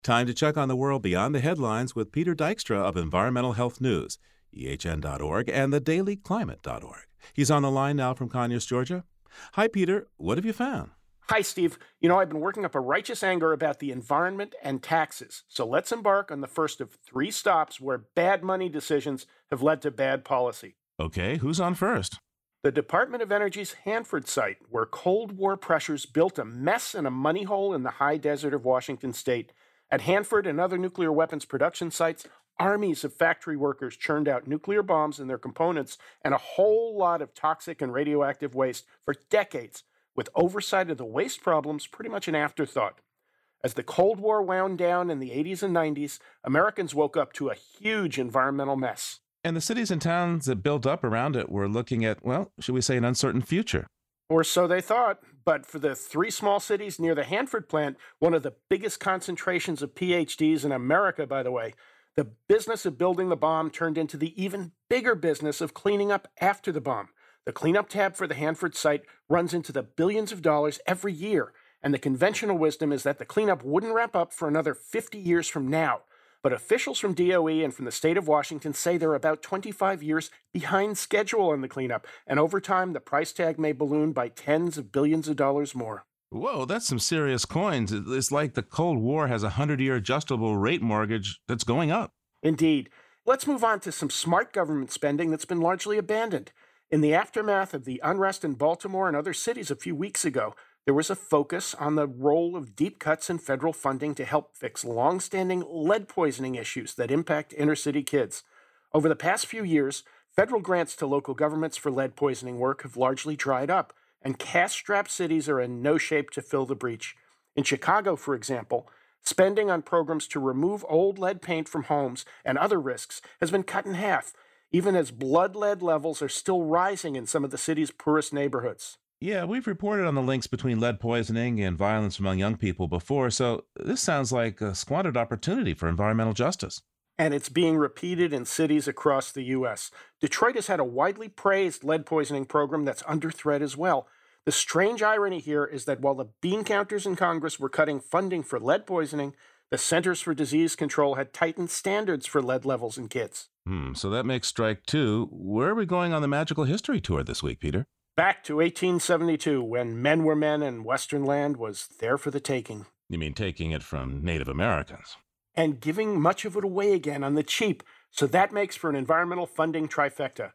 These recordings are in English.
Time to check on the world beyond the headlines with Peter Dykstra of Environmental Health News, ehn.org, and thedailyclimate.org. He's on the line now from Conyers, Georgia. Hi, Peter. What have you found? Hi, Steve. I've been working up a righteous anger about the environment and taxes. So let's embark on the first of 3 stops where bad money decisions have led to bad policy. Okay, who's on first? The Department of Energy's Hanford site, where Cold War pressures built a mess and a money hole in the high desert of Washington state. At Hanford and other nuclear weapons production sites, armies of factory workers churned out nuclear bombs and their components and a whole lot of toxic and radioactive waste for decades, with oversight of the waste problems pretty much an afterthought. As the Cold War wound down in the 80s and 90s, Americans woke up to a huge environmental mess. And the cities and towns that built up around it were looking at, well, should we say an uncertain future? Or so they thought. But for the 3 small cities near the Hanford plant, one of the biggest concentrations of PhDs in America, by the way, the business of building the bomb turned into the even bigger business of cleaning up after the bomb. The cleanup tab for the Hanford site runs into the billions of dollars every year, and the conventional wisdom is that the cleanup wouldn't wrap up for another 50 years from now. But officials from DOE and from the state of Washington say they're about 25 years behind schedule on the cleanup, and over time the price tag may balloon by tens of billions of dollars more. Whoa, that's some serious coins. It's like the Cold War has a 100-year adjustable rate mortgage that's going up. Indeed. Let's move on to some smart government spending that's been largely abandoned. In the aftermath of the unrest in Baltimore and other cities a few weeks ago, there was a focus on the role of deep cuts in federal funding to help fix long-standing lead poisoning issues that impact inner-city kids. Over the past few years, federal grants to local governments for lead poisoning work have largely dried up, and cash-strapped cities are in no shape to fill the breach. In Chicago, for example, spending on programs to remove old lead paint from homes and other risks has been cut in half, even as blood lead levels are still rising in some of the city's poorest neighborhoods. Yeah, we've reported on the links between lead poisoning and violence among young people before, so this sounds like a squandered opportunity for environmental justice. And it's being repeated in cities across the U.S. Detroit has had a widely praised lead poisoning program that's under threat as well. The strange irony here is that while the bean counters in Congress were cutting funding for lead poisoning, the Centers for Disease Control had tightened standards for lead levels in kids. So that makes strike 2. Where are we going on the magical history tour this week, Peter? Back to 1872, when men were men and Western land was there for the taking. You mean taking it from Native Americans? And giving much of it away again on the cheap, so that makes for an environmental funding trifecta.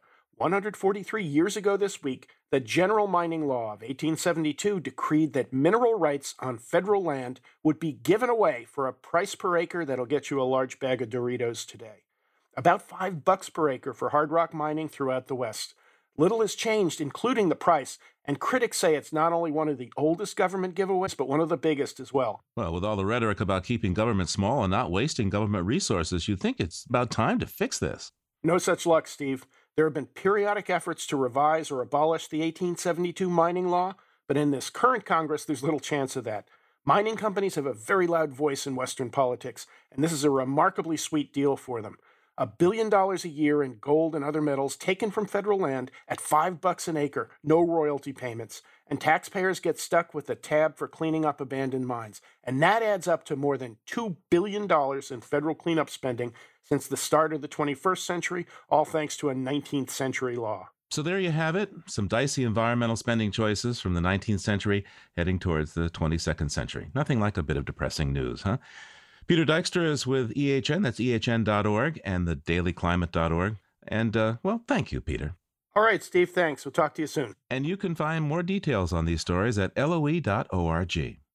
143 years ago this week, the General Mining Law of 1872 decreed that mineral rights on federal land would be given away for a price per acre that'll get you a large bag of Doritos today. About $5 per acre for hard rock mining throughout the West. Little has changed, including the price, and critics say it's not only one of the oldest government giveaways, but one of the biggest as well. Well, with all the rhetoric about keeping government small and not wasting government resources, you'd think it's about time to fix this. No such luck, Steve. There have been periodic efforts to revise or abolish the 1872 mining law, but in this current Congress, there's little chance of that. Mining companies have a very loud voice in Western politics, and this is a remarkably sweet deal for them. $1 billion a year in gold and other metals taken from federal land at $5 an acre, no royalty payments, and taxpayers get stuck with the tab for cleaning up abandoned mines. And that adds up to more than $2 billion in federal cleanup spending since the start of the 21st century, all thanks to a 19th century law. So there you have it, some dicey environmental spending choices from the 19th century heading towards the 22nd century. Nothing like a bit of depressing news, huh? Peter Dykstra is with EHN, that's ehn.org, and thedailyclimate.org. And, well, thank you, Peter. All right, Steve, thanks. We'll talk to you soon. And you can find more details on these stories at loe.org.